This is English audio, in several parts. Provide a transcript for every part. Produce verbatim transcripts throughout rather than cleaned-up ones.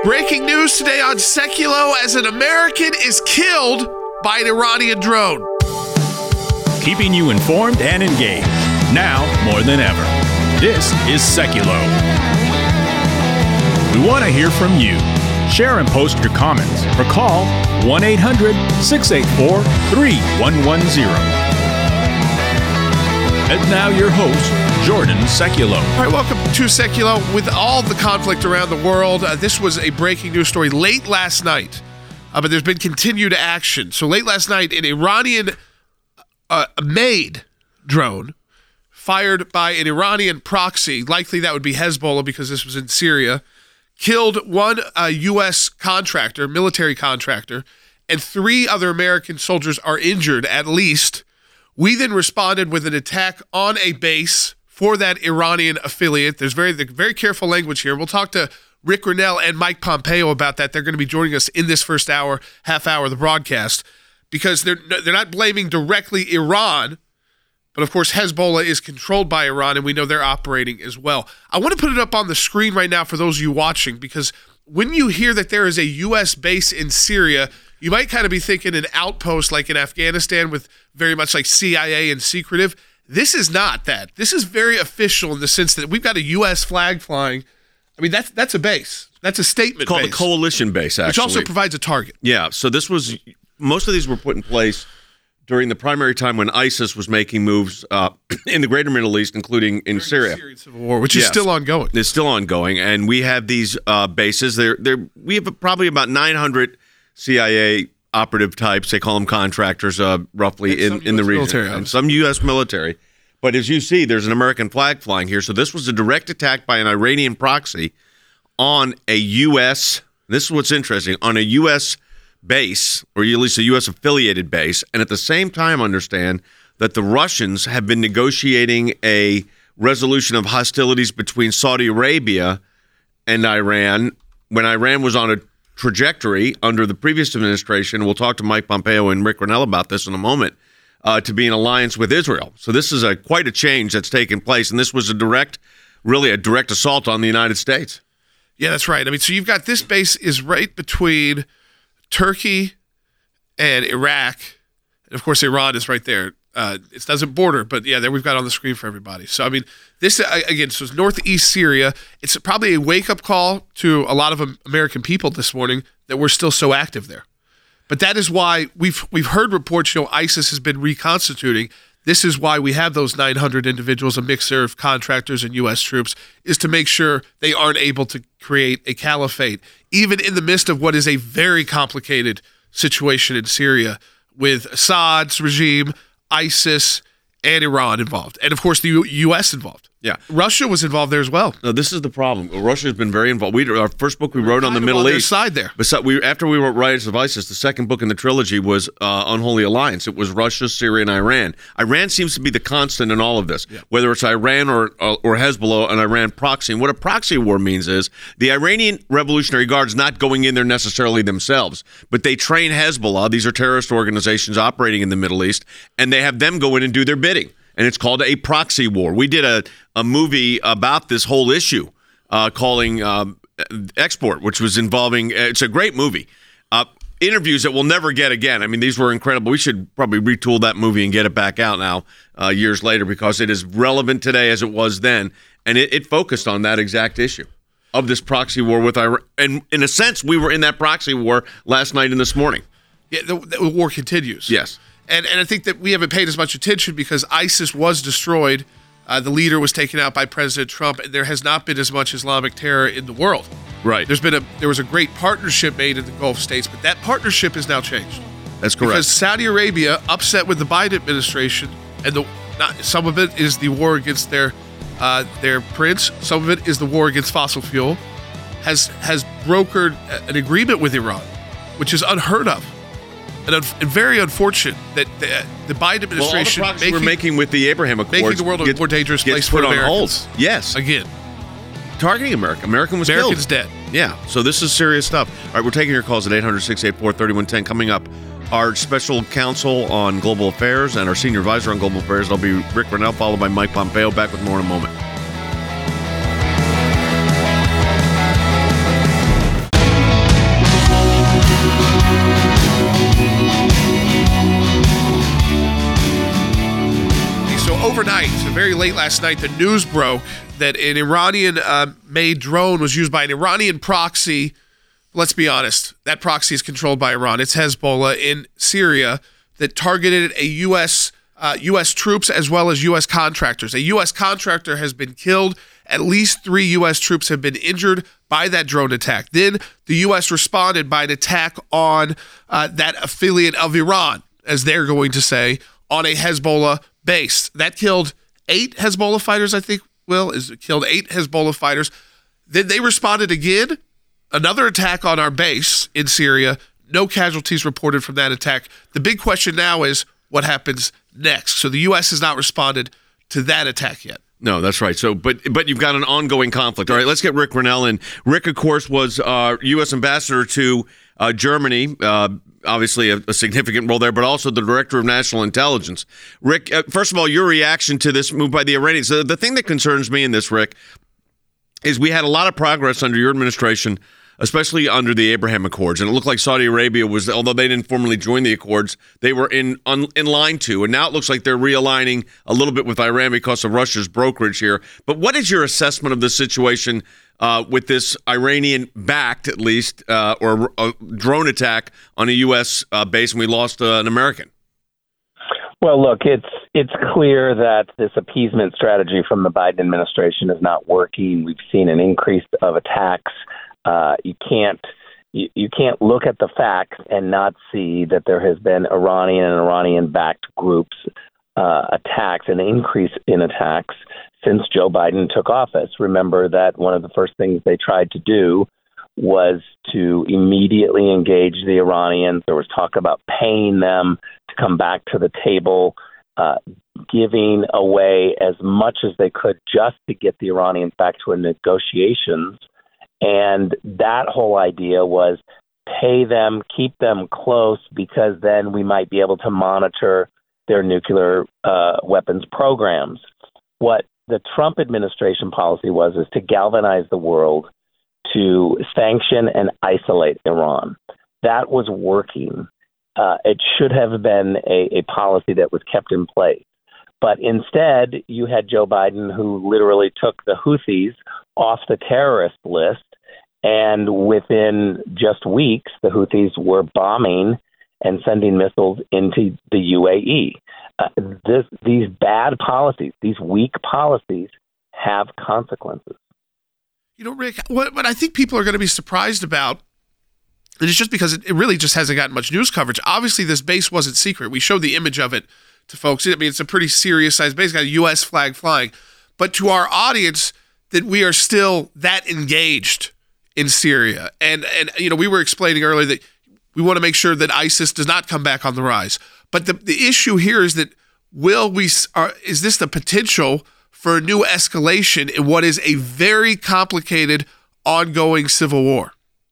Breaking news today on Seculo as an American is killed by an Iranian drone. Keeping you informed and engaged, now more than ever. This is Seculo. We want to hear from you. Share and post your comments or call one eight hundred, six eight four, three one one zero. And now your host, Jordan Seculo. All right, welcome to Seculo. With all the conflict around the world, uh, this was a breaking news story late last night, uh, but there's been continued action. So late last night, an Iranian uh, made drone fired by an Iranian proxy, likely that would be Hezbollah because this was in Syria, killed one uh, U S contractor, military contractor, and three other American soldiers are injured at least. We then responded with an attack on a base for that Iranian affiliate. There's very very careful language here. We'll talk to Rick Grenell and Mike Pompeo about that. They're going to be joining us in this first hour, half hour of the broadcast, because they're they're not blaming directly Iran, but of course Hezbollah is controlled by Iran, and we know they're operating as well. I want to put it up on the screen right now for those of you watching, because when you hear that there is a U S base in Syria, you might kind of be thinking an outpost like in Afghanistan with very much like C I A and secretive. This is not that. This is very official in the sense that we've got a U S flag flying. I mean, that's that's a base. That's a statement It's called base. a coalition base, actually. Which also provides a target. Yeah, so this was, most of these were put in place during the primary time when ISIS was making moves uh, in the greater Middle East, including in During Syria. the Syrian civil war, which is Yes. still ongoing. It's still ongoing, and we have these uh, bases. They're, they're, we have probably about nine hundred C I A operative types. They call them contractors, uh, roughly, in, in the region. military, And obviously. some U S military. But as you see, there's an American flag flying here. So this was a direct attack by an Iranian proxy on a U S, this is what's interesting, on a U S base, or at least a U S affiliated base, and at the same time understand that the Russians have been negotiating a resolution of hostilities between Saudi Arabia and Iran when Iran was on a trajectory under the previous administration. We'll talk to Mike Pompeo and Rick Grenell about this in a moment, uh, to be in alliance with Israel. So this is a quite a change that's taken place, and this was a direct, really a direct assault on the United States. Yeah, that's right. I mean, so you've got this base is right between Turkey and Iraq. And of course, Iran is right there. Uh, it doesn't border, but yeah, there we've got on the screen for everybody. So, I mean, this, uh, again, so it's northeast Syria. It's probably a wake-up call to a lot of American people this morning that we're still so active there. But that is why we've we've heard reports, you know, ISIS has been reconstituting. This is why we have those nine hundred individuals, a mixture of contractors and U S troops, is to make sure they aren't able to create a caliphate, even in the midst of what is a very complicated situation in Syria with Assad's regime, ISIS, and Iran involved. And, of course, the U- U.S. involved. Yeah. Russia was involved there as well. No, this is the problem. Russia has been very involved. We, our first book we wrote on the Kind of Middle on their East. side there. Besides, we, after we wrote Riders of ISIS, the second book in the trilogy was uh, Unholy Alliance. It was Russia, Syria, and Iran. Iran seems to be the constant in all of this, yeah. Whether it's Iran or, or or Hezbollah, an Iran proxy. And what a proxy war means is the Iranian Revolutionary Guard's not going in there necessarily themselves, but they train Hezbollah. These are terrorist organizations operating in the Middle East, and they have them go in and do their bidding. And it's called a proxy war. We did a, a movie about this whole issue, uh, calling um, Export, which was involving, it's a great movie. Uh, interviews that we'll never get again. I mean, these were incredible. We should probably retool that movie and get it back out now, uh, years later, because it is relevant today as it was then. And it, it focused on that exact issue of this proxy war with Iran. And in a sense, we were in that proxy war last night and this morning. Yeah, the, the war continues. Yes. And and I think that we haven't paid as much attention because ISIS was destroyed. Uh, the leader was taken out by President Trump, and there has not been as much Islamic terror in the world. Right. There's been a there was a great partnership made in the Gulf states, but that partnership has now changed. That's correct. Because Saudi Arabia, upset with the Biden administration, and the not, some of it is the war against their uh, their prince, some of it is the war against fossil fuel, has has brokered an agreement with Iran, which is unheard of. And, un- and very unfortunate that the, the Biden administration well, all the making, we're making with the Abraham Accords making the world a gets, more dangerous place put for on Americans. hold. Yes, Again, targeting America. American was Americans killed. dead. Yeah, so this is serious stuff. All right, we're taking your calls at eight hundred, six eight four, three one one zero. Coming up, our special counsel on global affairs and our senior advisor on global affairs. That'll be Rick Grenell, followed by Mike Pompeo. Back with more in a moment. night, very late last night, the news broke that an Iranian-made uh, drone was used by an Iranian proxy. Let's be honest, that proxy is controlled by Iran. It's Hezbollah in Syria that targeted a U S uh, U S troops as well as U S contractors. A U S contractor has been killed. At least three U S troops have been injured by that drone attack. Then the U S responded by an attack on uh, that affiliate of Iran, as they're going to say, on a Hezbollah base. That killed eight Hezbollah fighters, I think, Will, is killed eight Hezbollah fighters. Then they responded again, another attack on our base in Syria. No casualties reported from that attack. The big question now is what happens next. So the U S has not responded to that attack yet. No, that's right. So, but but you've got an ongoing conflict. All right, let's get Rick Grenell in. Rick, of course, was uh, U S ambassador to uh, Germany. Uh, obviously, a, a significant role there, but also the director of national intelligence. Rick, uh, first of all, your reaction to this move by the Iranians. The, the thing that concerns me in this, Rick, is we had a lot of progress under your administration, especially under the Abraham Accords. And it looked like Saudi Arabia was, although they didn't formally join the Accords, they were in on, in line to. And now it looks like they're realigning a little bit with Iran because of Russia's brokerage here. But what is your assessment of the situation uh, with this Iranian-backed, at least, uh, or a drone attack on a U S uh, base, and we lost uh, an American? Well, look, it's it's clear that this appeasement strategy from the Biden administration is not working. We've seen an increase of attacks. Uh, you can't you, you can't look at the facts and not see that there has been Iranian and Iranian-backed groups uh, attacks, an increase in attacks since Joe Biden took office. Remember that one of the first things they tried to do was to immediately engage the Iranians. There was talk about paying them to come back to the table, uh, giving away as much as they could just to get the Iranians back to a negotiations. And that whole idea was pay them, keep them close, because then we might be able to monitor their nuclear uh, weapons programs. What the Trump administration policy was is to galvanize the world to sanction and isolate Iran. That was working. Uh, it should have been a, a policy that was kept in place. But instead, you had Joe Biden, who literally took the Houthis off the terrorist list. And within just weeks, the Houthis were bombing and sending missiles into the U A E. Uh, this, these bad policies, these weak policies, have consequences. You know, Rick, what, what I think people are going to be surprised about, and it's just because it, it really just hasn't gotten much news coverage. Obviously, this base wasn't secret. We showed the image of it to folks. I mean, it's a pretty serious size base, got a U S flag flying. But to our audience, that we are still that engaged in Syria. And, and you know, we were explaining earlier that we want to make sure that ISIS does not come back on the rise. But the, the issue here is that will we, are, is this the potential for a new escalation in what is a very complicated, ongoing civil war?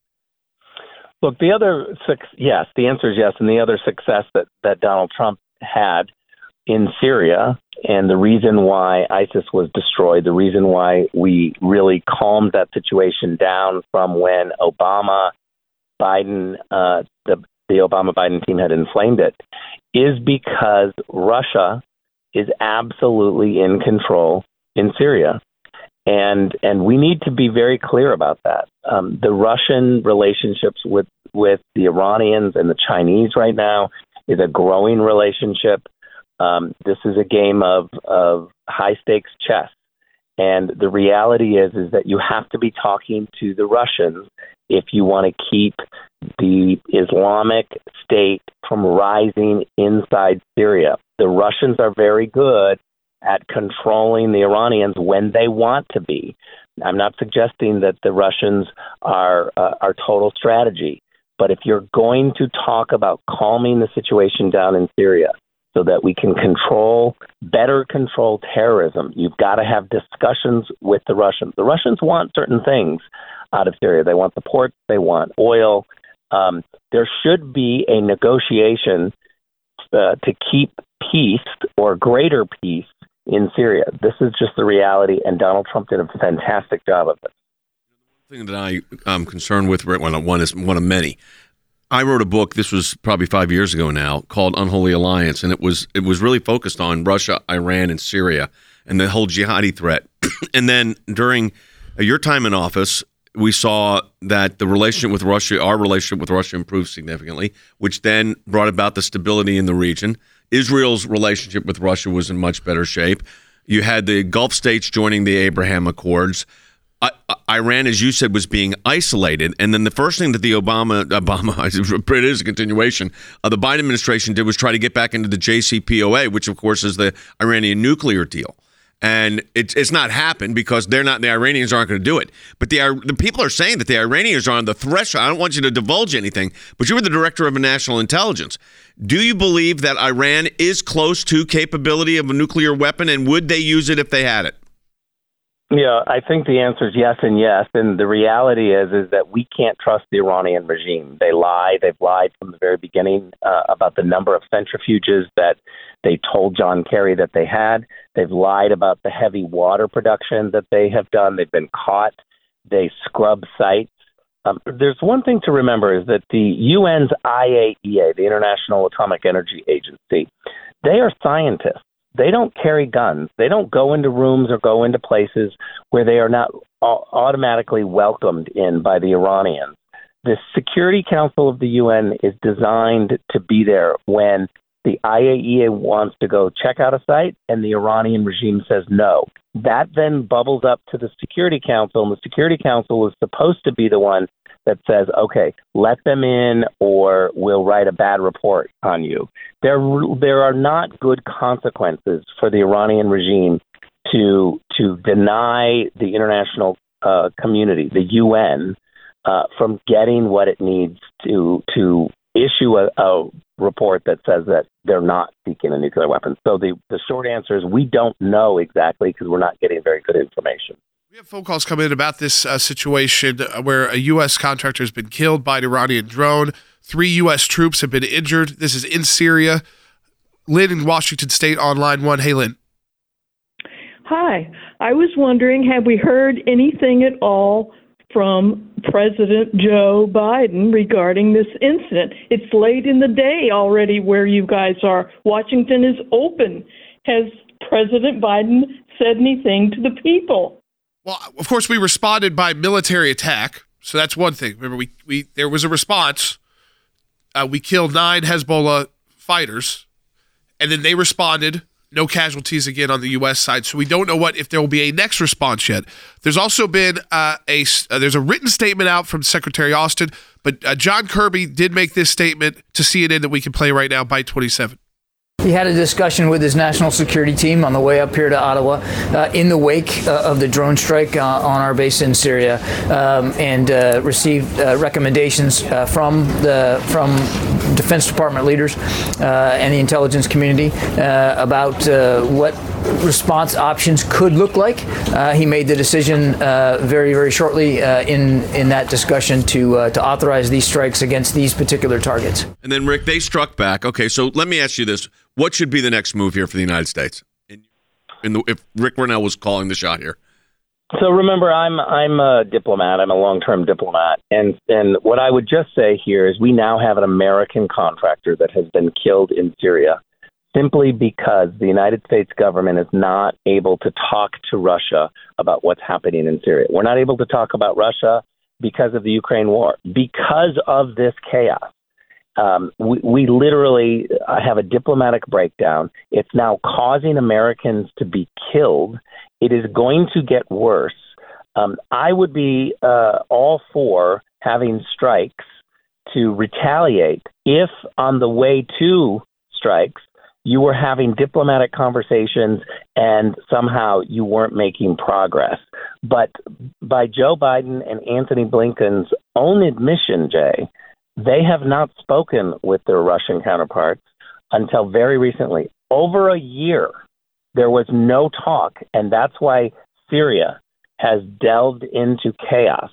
Look, the other, yes, the answer is yes. And the other success that, that Donald Trump had in Syria, and the reason why ISIS was destroyed, the reason why we really calmed that situation down from when Obama, Biden, uh, the, the Obama-Biden team had inflamed it, is because Russia is absolutely in control in Syria. And and we need to be very clear about that. Um, the Russian relationships with, with the Iranians and the Chinese right now is a growing relationship. Um, this is a game of, of high-stakes chess. And the reality is, is that you have to be talking to the Russians if you want to keep the Islamic State from rising inside Syria. The Russians are very good at controlling the Iranians when they want to be. I'm not suggesting that the Russians are uh, our total strategy, but if you're going to talk about calming the situation down in Syria so that we can control, better control terrorism, you've got to have discussions with the Russians. The Russians want certain things out of Syria. They want the ports, they want oil. Um, there should be a negotiation uh, to keep peace or greater peace in Syria. This is just the reality, and Donald Trump did a fantastic job of it. The thing that I am concerned with, well, one is one of many. I wrote a book, this was probably five years ago now, called Unholy Alliance, and it was it was really focused on Russia, Iran, and Syria, and the whole jihadi threat. And then during your time in office, we saw that the relationship with Russia, our relationship with Russia improved significantly, which then brought about the stability in the region. Israel's relationship with Russia was in much better shape. You had the Gulf states joining the Abraham Accords. I, Iran, as you said, was being isolated. And then the first thing that the Obama, Obama, it is a continuation, uh, the Biden administration did was try to get back into the J C P O A, which, of course, is the Iranian nuclear deal. And it's it's not happened because they're not, the Iranians aren't going to do it. But the the people are saying that the Iranians are on the threshold. I don't want you to divulge anything, but you were the director of national intelligence. Do you believe that Iran is close to capability of a nuclear weapon, and would they use it if they had it? Yeah, I think the answer is yes and yes. And the reality is is that we can't trust the Iranian regime. They lie. They've lied from the very beginning uh, about the number of centrifuges that they told John Kerry that they had. They've lied about the heavy water production that they have done. They've been caught. They scrub sites. Um, there's one thing to remember is that the U N's I A E A, the International Atomic Energy Agency, they are scientists. They don't carry guns. They don't go into rooms or go into places where they are not automatically welcomed in by the Iranians. The Security Council of the U N is designed to be there when the I A E A wants to go check out a site and the Iranian regime says no. That then bubbles up to the Security Council, and the Security Council is supposed to be the one that says, okay, let them in or we'll write a bad report on you. There, there are not good consequences for the Iranian regime to to deny the international uh, community, the U N, uh, from getting what it needs to to issue a, a report that says that they're not seeking a nuclear weapon. So the, the short answer is we don't know exactly because we're not getting very good information. We have phone calls coming in about this uh, situation where a U S contractor has been killed by an Iranian drone. Three U S troops have been injured. This is in Syria. Lynn in Washington State on line one. Hey, Lynn. Hi. I was wondering, have we heard anything at all from President Joe Biden regarding this incident? It's late in the day already where you guys are. Washington is open. Has President Biden said anything to the people? Well, of course, we responded by military attack, so that's one thing. Remember, we, we there was a response. Uh, we killed nine Hezbollah fighters, and then they responded. No casualties again on the U S side, so we don't know what if there will be a next response yet. There's also been uh, a uh, there's a written statement out from Secretary Austin, but uh, John Kirby did make this statement to C N N that we can play right now, Byte twenty-seven. He had a discussion with his national security team on the way up here to Ottawa uh, in the wake uh, of the drone strike uh, on our base in Syria, um, and uh, received uh, recommendations uh, from the from Defense Department leaders uh, and the intelligence community uh, about uh, what response options could look like. Uh, he made the decision uh, very, very shortly uh, in in that discussion to uh, to authorize these strikes against these particular targets. And then, Rick, they struck back. Okay, so let me ask you this. What should be the next move here for the United States? In, in the, if Rick Grenell was calling the shot here. So remember, I'm I'm a diplomat. I'm a long-term diplomat, and and what I would just say here is we now have an American contractor that has been killed in Syria simply because the United States government is not able to talk to Russia about what's happening in Syria. We're not able to talk about Russia because of the Ukraine war, because of this chaos. Um, we, we literally have a diplomatic breakdown. It's now causing Americans to be killed. It is going to get worse. Um, I would be uh, all for having strikes to retaliate if on the way to strikes you were having diplomatic conversations and somehow you weren't making progress. But by Joe Biden and Antony Blinken's own admission, Jay, they have not spoken with their Russian counterparts until very recently. Over a year, there was no talk, and that's why Syria has delved into chaos.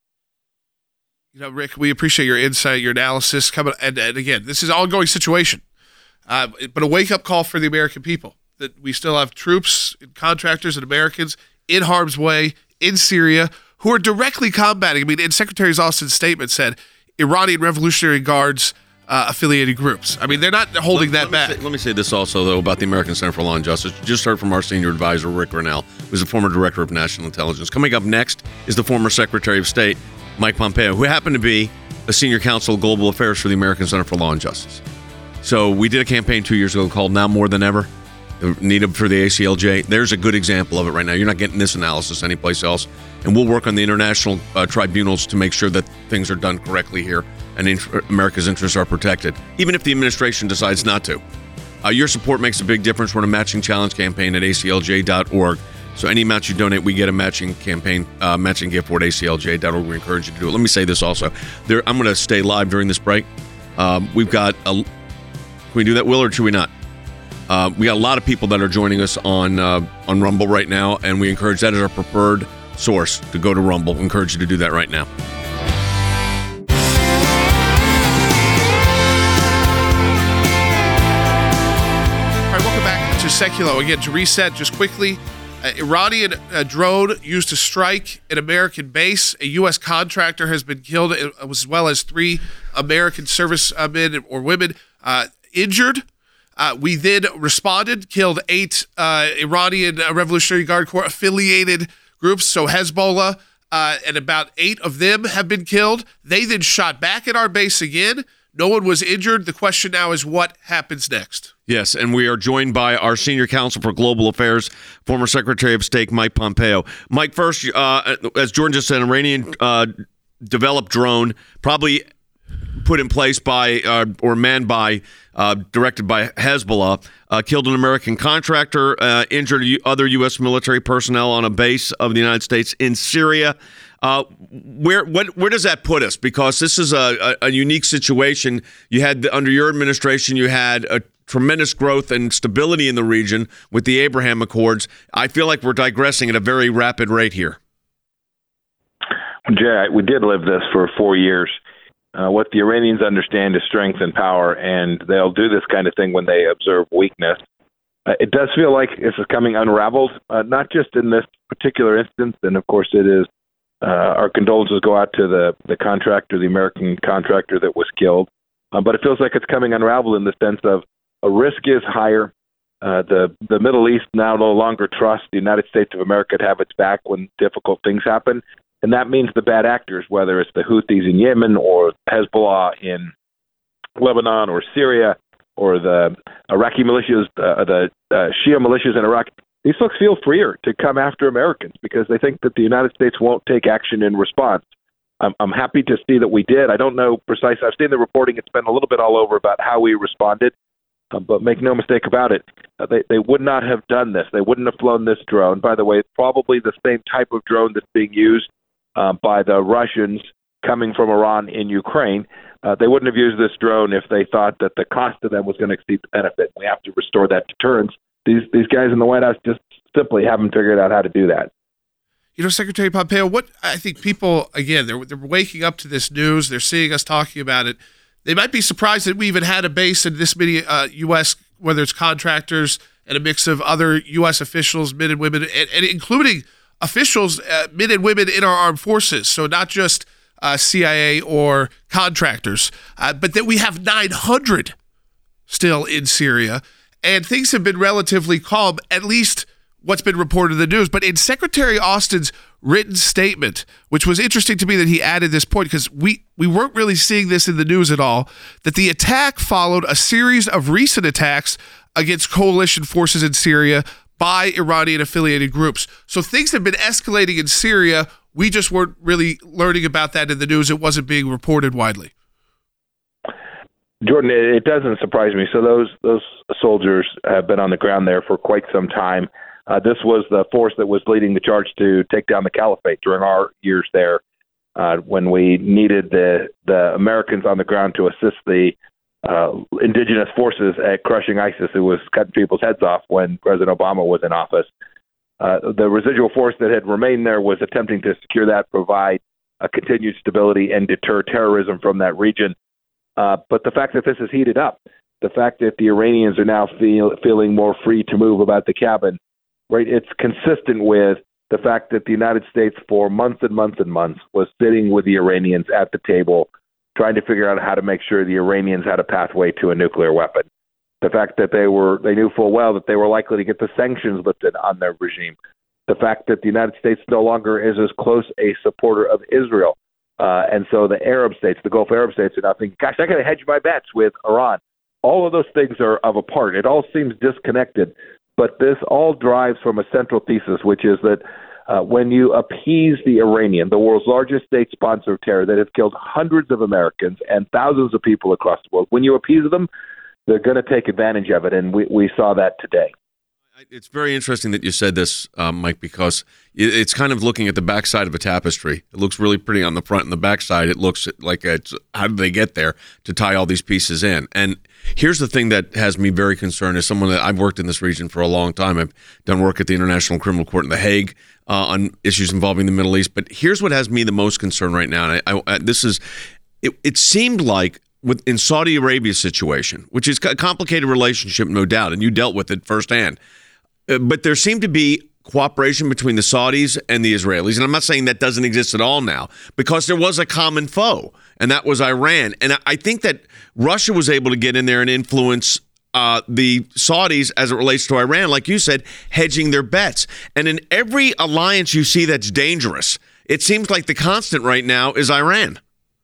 You know, Rick, we appreciate your insight, your analysis. Coming, and, and again, this is an ongoing situation, uh, but a wake-up call for the American people that we still have troops and contractors and Americans in harm's way in Syria who are directly combating. I mean, and Secretary Austin's statement said, Iranian Revolutionary Guards uh, affiliated groups. I mean, they're not holding let, that let back. Say, let me say this also, though, about the American Center for Law and Justice. You just heard from our senior advisor, Rick Grinnell, who's the former director of national intelligence. Coming up next is the former Secretary of State, Mike Pompeo, who happened to be a senior counsel of global affairs for the American Center for Law and Justice. So we did a campaign two years ago called Now More Than Ever, needed for the A C L J. There's a good example of it right now. You're not getting this analysis anyplace else. And we'll work on the international uh, tribunals to make sure that things are done correctly here and in- America's interests are protected, even if the administration decides not to. Uh, your support makes a big difference. We're in a matching challenge campaign at A C L J dot org. So any amount you donate, we get a matching campaign, uh, matching gift for at A C L J dot org. We encourage you to do it. Let me say this also. There, I'm going to stay live during this break. Um, we've got a... Can we do that, Will, or should we not? Uh, we got a lot of people that are joining us on uh, on Rumble right now, and we encourage that as our preferred source to go to Rumble. We encourage you to do that right now. All right, welcome back to Seculo. Again, to reset just quickly, uh, Iranian uh, drone used to strike an American base. A U S contractor has been killed, as well as three American servicemen or women uh, injured. Uh, we then responded, killed eight uh, Iranian uh, Revolutionary Guard Corps affiliated groups, so Hezbollah, uh, and about eight of them have been killed. They then shot back at our base again. No one was injured. The question now is what happens next? Yes, and we are joined by our senior counsel for global affairs, former Secretary of State Mike Pompeo. Mike, first, uh, as Jordan just said, an Iranian uh, developed drone, probably put in place by uh, or manned by, uh, directed by Hezbollah, uh, killed an American contractor, uh, injured other U S military personnel on a base of the United States in Syria. Uh, where what, where does that put us? Because this is a, a, a unique situation. You had, under your administration, you had a tremendous growth and stability in the region with the Abraham Accords. I feel like we're digressing at a very rapid rate here. Jay, we did live this for four years. Uh, what the Iranians understand is strength and power, and they'll do this kind of thing when they observe weakness. Uh, it does feel like this is coming unraveled, uh, not just in this particular instance, and of course it is. Uh, our condolences go out to the, the contractor, the American contractor that was killed. Uh, but it feels like it's coming unraveled in the sense of a risk is higher. Uh, the, the Middle East now no longer trusts the United States of America to have its back when difficult things happen. And that means the bad actors, whether it's the Houthis in Yemen or Hezbollah in Lebanon or Syria or the Iraqi militias, uh, the uh, Shia militias in Iraq, these folks feel freer to come after Americans because they think that the United States won't take action in response. I'm, I'm happy to see that we did. I don't know precisely. I've seen the reporting. It's been a little bit all over about how we responded. Uh, but make no mistake about it, uh, they, they would not have done this. They wouldn't have flown this drone. By the way, it's probably the same type of drone that's being used uh, by the Russians coming from Iran in Ukraine. Uh, they wouldn't have used this drone if they thought that the cost to them was going to exceed the benefit. We have to restore that deterrence. These these guys in the White House just simply haven't figured out how to do that. You know, Secretary Pompeo, what I think people, again, they're, they're waking up to this news. They're seeing us talking about it. They might be surprised that we even had a base in this many uh, U S, whether it's contractors and a mix of other U S officials, men and women, and, and including officials, uh, men and women in our armed forces. So not just uh, C I A or contractors, uh, but that we have nine hundred still in Syria. And things have been relatively calm, at least what's been reported in the news. But in Secretary Austin's written statement, which was interesting to me that he added this point because we, we weren't really seeing this in the news at all, that the attack followed a series of recent attacks against coalition forces in Syria by Iranian-affiliated groups. So things have been escalating in Syria. We just weren't really learning about that in the news. It wasn't being reported widely. Jordan, it doesn't surprise me. So those those soldiers have been on the ground there for quite some time. Uh, this was the force that was leading the charge to take down the caliphate during our years there, uh, when we needed the the Americans on the ground to assist the uh, indigenous forces at crushing ISIS, who was cutting people's heads off when President Obama was in office. Uh, the residual force that had remained there was attempting to secure that, provide a continued stability, and deter terrorism from that region. Uh, but the fact that this is heated up, the fact that the Iranians are now feel, feeling more free to move about the cabin, right? It's consistent with the fact that the United States, for months and months and months, was sitting with the Iranians at the table, trying to figure out how to make sure the Iranians had a pathway to a nuclear weapon. The fact that they were they knew full well that they were likely to get the sanctions lifted on their regime. The fact that the United States no longer is as close a supporter of Israel. Uh, and so the Arab states, the Gulf Arab states, are now thinking, gosh, I got to hedge my bets with Iran. All of those things are of a part. It all seems disconnected. But this all drives from a central thesis, which is that uh, when you appease the Iranian, the world's largest state sponsor of terror that has killed hundreds of Americans and thousands of people across the world, when you appease them, they're going to take advantage of it. And we, we saw that today. It's very interesting that you said this, um, Mike, because it's kind of looking at the backside of a tapestry. It looks really pretty on the front, and the backside, it looks like it's, how did they get there to tie all these pieces in? And here's the thing that has me very concerned. As someone that I've worked in this region for a long time, I've done work at the International Criminal Court in The Hague uh, on issues involving the Middle East. But here's what has me the most concerned right now. And I, I, this is, it, it seemed like with in Saudi Arabia's situation, which is a complicated relationship, no doubt, and you dealt with it firsthand. But there seemed to be cooperation between the Saudis and the Israelis. And I'm not saying that doesn't exist at all now, because there was a common foe, and that was Iran. And I think that Russia was able to get in there and influence uh, the Saudis as it relates to Iran, like you said, hedging their bets. And in every alliance you see that's dangerous, it seems like the constant right now is Iran.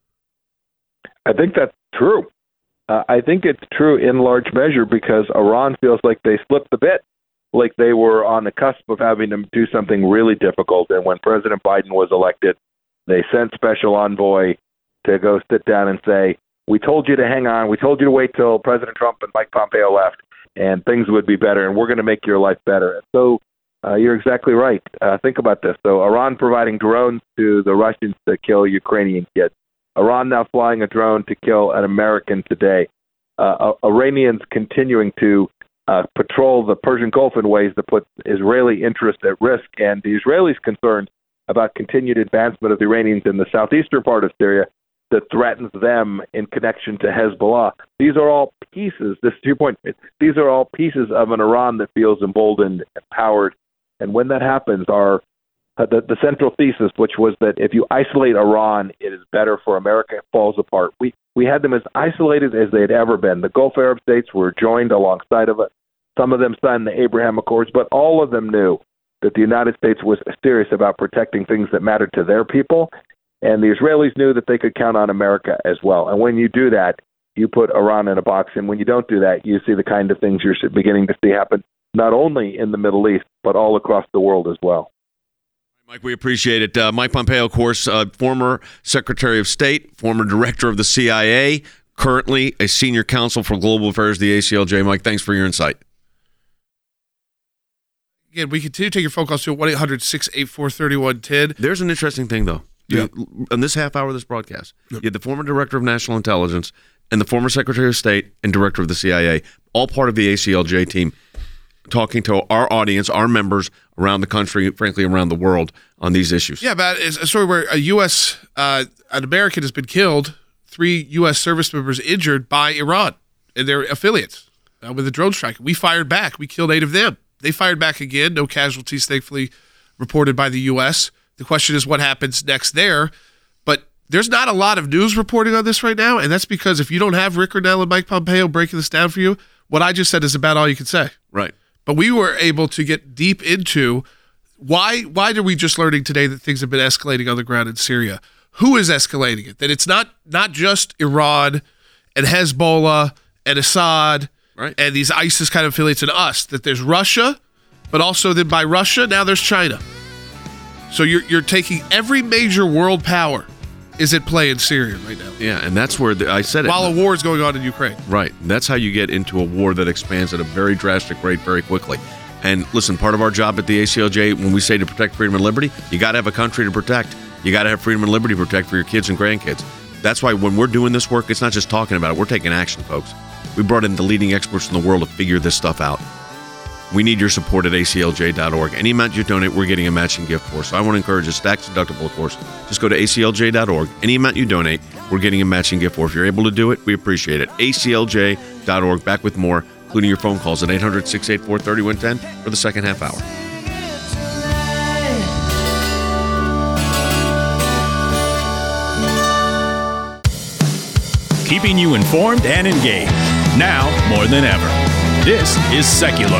I think that's true. Uh, I think it's true in large measure because Iran feels like they slipped the bit. Like they were on the cusp of having to do something really difficult. And when President Biden was elected, they sent special envoy to go sit down and say, we told you to hang on. We told you to wait till President Trump and Mike Pompeo left, and things would be better, and we're going to make your life better. And so uh, you're exactly right. Uh, think about this. So Iran providing drones to the Russians to kill Ukrainian kids. Iran now flying a drone to kill an American today. Uh, Iranians continuing to Uh, patrol the Persian Gulf in ways that put Israeli interests at risk, and the Israelis concerned about continued advancement of the Iranians in the southeastern part of Syria that threatens them in connection to Hezbollah. These are all pieces, this is your point, these are all pieces of an Iran that feels emboldened, empowered, and when that happens, our uh, the, the central thesis, which was that if you isolate Iran, it is better for America, it falls apart. We We had them as isolated as they had ever been. The Gulf Arab states were joined alongside of it. Some of them signed the Abraham Accords, but all of them knew that the United States was serious about protecting things that mattered to their people, and the Israelis knew that they could count on America as well. And when you do that, you put Iran in a box, and when you don't do that, you see the kind of things you're beginning to see happen, not only in the Middle East, but all across the world as well. Mike, we appreciate it. Uh, Mike Pompeo, of course, uh, former Secretary of State, former Director of the C I A, currently a Senior Counsel for Global Affairs, the A C L J. Mike, thanks for your insight. Again, we continue to take your phone calls to one eight hundred six eight four three one one zero. There's an interesting thing, though. Yeah. You, in this half hour of this broadcast, yep. You had the former Director of National Intelligence and the former Secretary of State and Director of the C I A, all part of the A C L J team, talking to our audience, our members around the country, frankly, around the world on these issues. Yeah, about a story where a U S, uh, an American has been killed, three U S service members injured by Iran and their affiliates uh, with a drone strike. We fired back. We killed eight of them. They fired back again. No casualties, thankfully, reported by the U S. The question is what happens next there. But there's not a lot of news reporting on this right now, and that's because if you don't have Rick Grenell and Mike Pompeo breaking this down for you, what I just said is about all you can say. Right. But we were able to get deep into why why are we just learning today that things have been escalating on the ground in Syria? Who is escalating it? That it's not not just Iran and Hezbollah and Assad right. and these ISIS kind of affiliates and us, that there's Russia, but also then by Russia, now there's China. So you're you're taking every major world power is at play in Syria right now. Yeah, and that's where the, I said it. While a war is going on in Ukraine. Right. That's how you get into a war that expands at a very drastic rate very quickly. And listen, part of our job at the A C L J, when we say to protect freedom and liberty, you got to have a country to protect. You got to have freedom and liberty to protect for your kids and grandkids. That's why when we're doing this work, it's not just talking about it. We're taking action, folks. We brought in the leading experts in the world to figure this stuff out. We need your support at A C L J dot org. Any amount you donate, we're getting a matching gift for. So I want to encourage you, tax deductible, of course. Just go to A C L J dot org. Any amount you donate, we're getting a matching gift for. If you're able to do it, we appreciate it. A C L J dot org. Back with more, including your phone calls at eight hundred six eight four three one one zero for the second half hour. keeping you informed and engaged. Now more than ever. This is Seculo.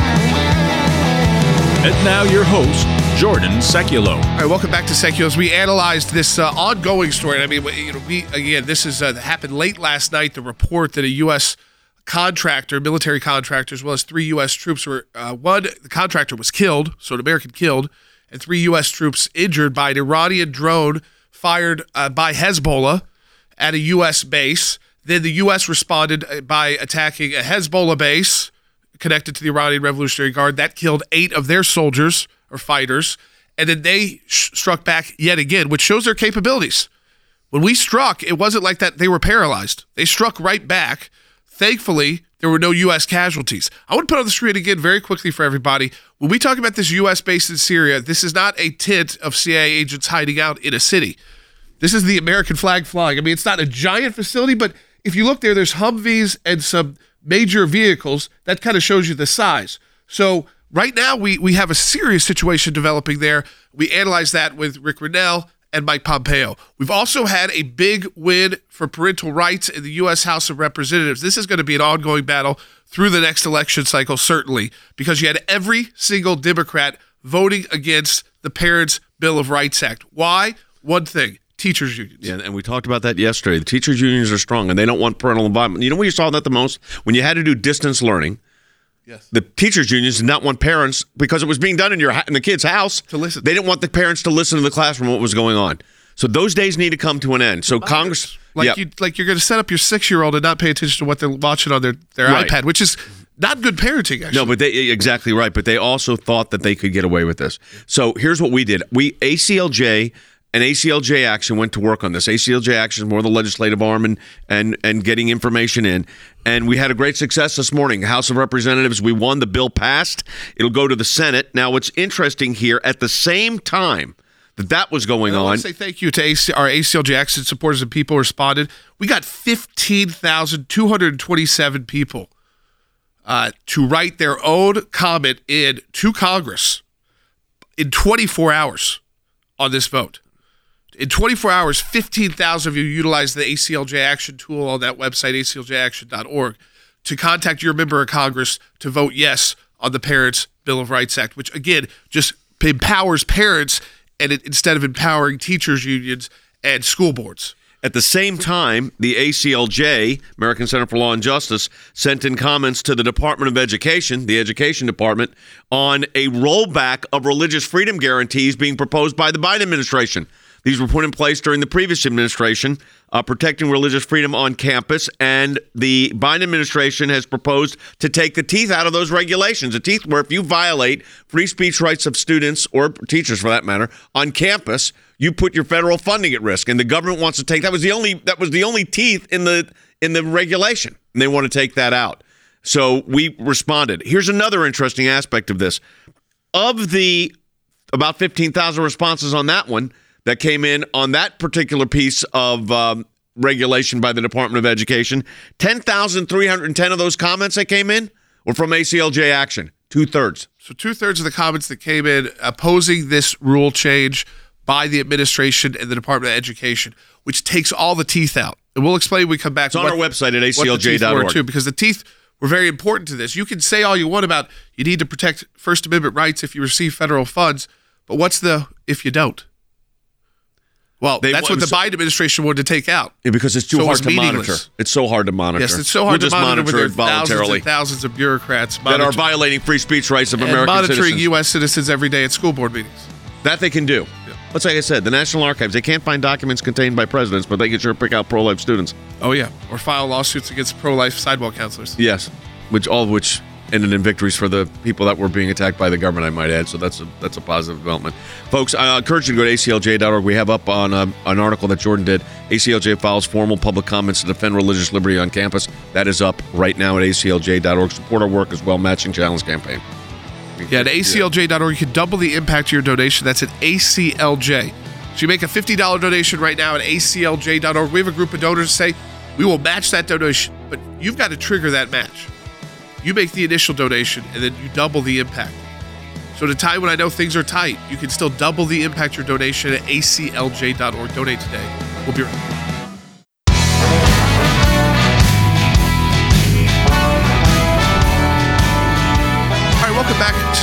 And now your host, Jordan Seculo. All right, welcome back to Seculo. As we analyzed this uh, ongoing story, I mean, you know, we again, this is uh, happened late last night. The report that a U S contractor, military contractor, as well as three U S troops were uh, one. The contractor was killed, so an American killed, and three U S troops injured by an Iranian drone fired uh, by Hezbollah at a U S base. Then the U S responded by attacking a Hezbollah base connected to the Iranian Revolutionary Guard. That killed eight of their soldiers or fighters. And then they sh- struck back yet again, which shows their capabilities. When we struck, it wasn't like that they were paralyzed. They struck right back. Thankfully, there were no U S casualties. I want to put on the screen again very quickly for everybody. When we talk about this U S base in Syria, this is not a tent of C I A agents hiding out in a city. This is the American flag flying. I mean, it's not a giant facility, but if you look there, there's Humvees and some major vehicles. That kind of shows you the size. So right now, we we have a serious situation developing there. We analyzed that with Rick Grenell and Mike Pompeo. We've also had a big win for parental rights in the U S House of Representatives. This is going to be an ongoing battle through the next election cycle, certainly, because you had every single Democrat voting against the Parents' Bill of Rights Act. Why? One thing. Teachers unions. Yeah, and we talked about that yesterday. The teachers unions are strong, and they don't want parental involvement. You know where you saw that the most? When you had to do distance learning. Yes. The teachers unions did not want parents, because it was being done in your in the kid's house, to listen. They didn't want the parents to listen to the classroom what was going on. So those days need to come to an end. So Congress, like yeah. you, like you're going to set up your six-year-old and not pay attention to what they're watching on their their Right. iPad, which is not good parenting. Actually, No, but they exactly right. But they also thought that they could get away with this. So here's what we did: we A C L J. And A C L J Action went to work on this. A C L J Action is more the legislative arm and, and, and getting information in. And we had a great success this morning. House of Representatives, we won. The bill passed. It'll go to the Senate. Now, what's interesting here, at the same time that that was going I on. want to say thank you to A C, our A C L J Action supporters and people responded. We got fifteen thousand two hundred twenty-seven people uh, to write their own comment in to Congress in twenty-four hours on this vote. In twenty-four hours, fifteen thousand of you utilized the A C L J Action tool on that website, A C L J action dot org, to contact your member of Congress to vote yes on the Parents' Bill of Rights Act, which, again, just empowers parents and it, instead of empowering teachers' unions and school boards. At the same time, the A C L J, American Center for Law and Justice, sent in comments to the Department of Education, the Education Department, on a rollback of religious freedom guarantees being proposed by the Biden administration. These were put in place during the previous administration, uh, protecting religious freedom on campus, and the Biden administration has proposed to take the teeth out of those regulations. The teeth where if you violate free speech rights of students, or teachers for that matter, on campus, you put your federal funding at risk. And the government wants to take that was the only that was the only teeth in the in the regulation, and they want to take that out. So we responded. Here's another interesting aspect of this: of the about fifteen thousand responses on that one that came in on that particular piece of um, regulation by the Department of Education, ten thousand three hundred ten of those comments that came in were from A C L J Action, two-thirds. So two-thirds of the comments that came in opposing this rule change by the administration and the Department of Education, which takes all the teeth out. And we'll explain when we come back. It's on our website at A C L J dot org. Too, because the teeth were very important to this. You can say all you want about you need to protect First Amendment rights if you receive federal funds, but what's the if you don't? Well, They that's wa- what the so- Biden administration wanted to take out. Yeah, because it's too So it hard was to meaningless. monitor. It's so hard to monitor. Yes, it's so hard we'll to just monitor, monitor with it their thousands voluntarily and thousands of bureaucrats that monitor- are violating free speech rights of and American monitoring citizens. U S citizens every day at school board meetings. That they can do. But like I said, the National Archives, they can't find documents contained by presidents, but they can sure pick out pro-life students. Oh, yeah. Or file lawsuits against pro-life sidewalk counselors. Yes, which all of which ended in victories for the people that were being attacked by the government, I might add. So that's a that's a positive development. Folks, I encourage you to go to A C L J dot org. We have up on a, an article that Jordan did. A C L J files formal public comments to defend religious liberty on campus. That is up right now at A C L J dot org. Support our work as well, Matching Challenge campaign. Yeah, at A C L J dot org, you can double the impact of your donation. That's at A C L J. So you make a fifty dollars donation right now at A C L J dot org. We have a group of donors that say, we will match that donation, but you've got to trigger that match. You make the initial donation, and then you double the impact. So at a time when I know things are tight, you can still double the impact of your donation at A C L J dot org. Donate today. We'll be right back.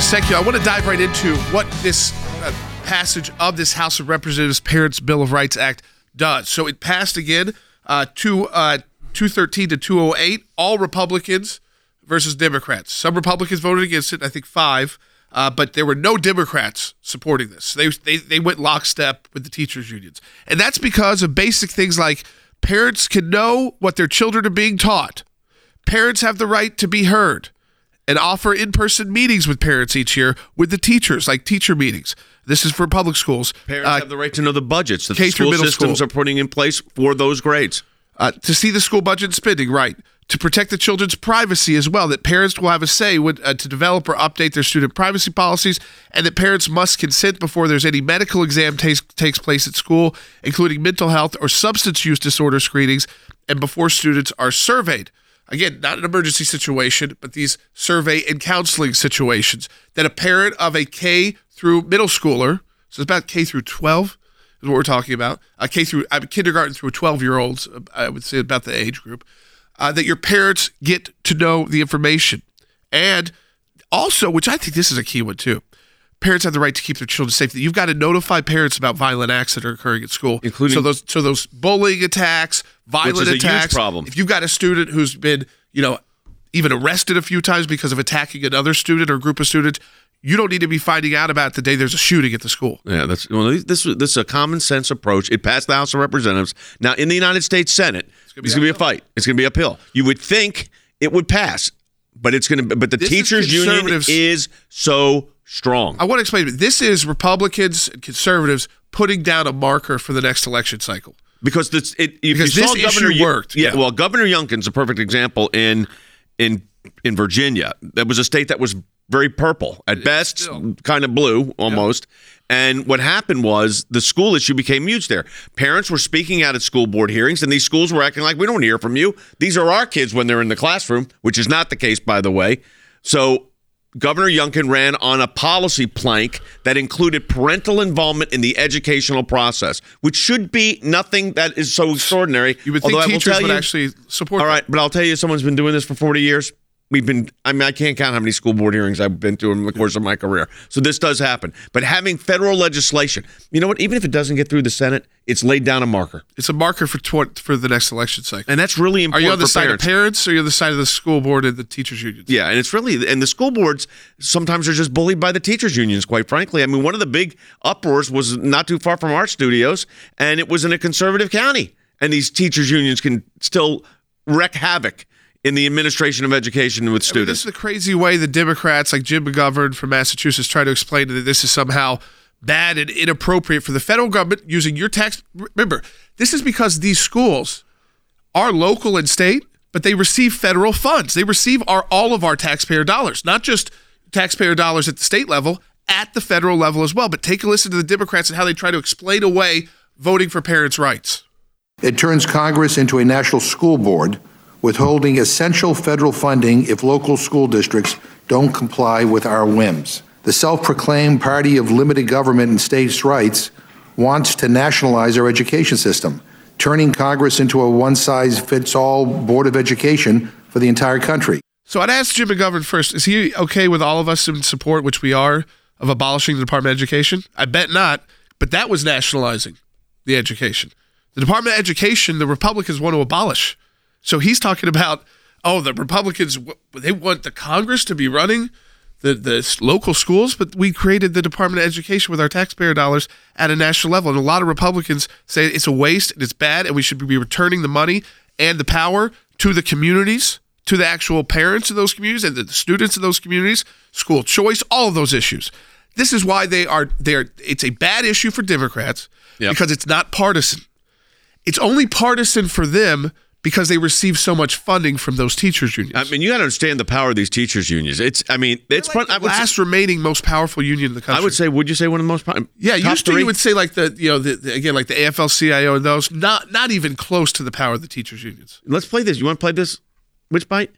Secular. I want to dive right into what this uh, passage of this House of Representatives Parents' Bill of Rights Act does. So it passed again, uh, two, uh, two thirteen to two oh eight, all Republicans versus Democrats. Some Republicans voted against it, I think five, uh, but there were no Democrats supporting this. They, they, they went lockstep with the teachers' unions. And that's because of basic things like parents can know what their children are being taught. Parents have the right to be heard and offer in-person meetings with parents each year with the teachers, like teacher meetings. This is for public schools. Parents uh, have the right to know the budgets that K the school through middle systems school. are putting in place for those grades. Uh, to see the school budget spending, right. To protect the children's privacy as well, that parents will have a say when, uh, to develop or update their student privacy policies, and that parents must consent before there's any medical exam takes takes place at school, including mental health or substance use disorder screenings, and before students are surveyed. Again, not an emergency situation, but these survey and counseling situations that a parent of a K through middle schooler, so it's about K through twelve is what we're talking about, a K through uh, kindergarten through twelve-year-olds, I would say about the age group, uh, that your parents get to know the information. And also, which I think this is a key one too, parents have the right to keep their children safe. You've got to notify parents about violent acts that are occurring at school, including so those so those bullying attacks, violent which is attacks. A huge problem. If you've got a student who's been, you know, even arrested a few times because of attacking another student or group of students, you don't need to be finding out about it the day there's a shooting at the school. Yeah, that's well, this this is a common sense approach. It passed the House of Representatives. Now, in the United States Senate, it's going to be a fight. It's going to be uphill. You would think it would pass, but it's going to. But the This teachers' is union conservatives- is so strong. I want to explain it. This is Republicans and conservatives putting down a marker for the next election cycle. Because this, it, if Because you this saw Governor issue Yo- worked, Yeah, yeah. well, Governor Youngkin's a perfect example in in in Virginia. That was a state that was very purple at best, still. kind of blue almost. And what happened was the school issue became huge there. Parents were speaking out at school board hearings, and these schools were acting like, we don't want to hear from you. These are our kids when they're in the classroom, which is not the case, by the way. So Governor Youngkin ran on a policy plank that included parental involvement in the educational process, which should be nothing that is so extraordinary. You would Although think I will teachers tell would you- actually support All that. right, but I'll tell you, someone's been doing this for forty years. We've been, I mean, I can't count how many school board hearings I've been to in the course of my career. So this does happen. But having federal legislation, you know what? Even if it doesn't get through the Senate, it's laid down a marker. It's a marker for tw- for the next election cycle. And that's really Are important you on the for side parents. of parents or are you on the side of the school board and the teachers' unions? Yeah, and it's really, and the school boards sometimes are just bullied by the teachers' unions, quite frankly. I mean, one of the big uproars was not too far from our studios, and it was in a conservative county. And these teachers' unions can still wreak havoc in the administration of education with I mean, students. this is the crazy way the Democrats, like Jim McGovern from Massachusetts, try to explain that this is somehow bad and inappropriate for the federal government using your tax. Remember, this is because these schools are local and state, but they receive federal funds. They receive our all of our taxpayer dollars, not just taxpayer dollars at the state level, at the federal level as well. But take a listen to the Democrats and how they try to explain away voting for parents' rights. It turns Congress into a national school board, withholding essential federal funding if local school districts don't comply with our whims. The self-proclaimed party of limited government and states' rights wants to nationalize our education system, turning Congress into a one-size-fits-all board of education for the entire country. So I'd ask Jim McGovern first, is he okay with all of us in support, which we are, of abolishing the Department of Education? I bet not, but that was nationalizing the education. The Department of Education, the Republicans want to abolish. So he's talking about, oh, the Republicans, they want the Congress to be running the, the local schools, but we created the Department of Education with our taxpayer dollars at a national level. And a lot of Republicans say it's a waste and it's bad and we should be returning the money and the power to the communities, to the actual parents of those communities and the students of those communities, school choice, all of those issues. This is why they are, they are it's a bad issue for Democrats Yep. because it's not partisan. It's only partisan for them because they receive so much funding from those teachers' unions. I mean, you got to understand the power of these teachers' unions. It's, I mean, it's They're fun. like the I would last say, remaining most powerful union in the country. I would say, would you say one of the most powerful? yeah. top Used to three? you would say like the you know the, the, again like the A F L C I O and those not not even close to the power of the teachers' unions. Let's play this. You want to play this? Which bite?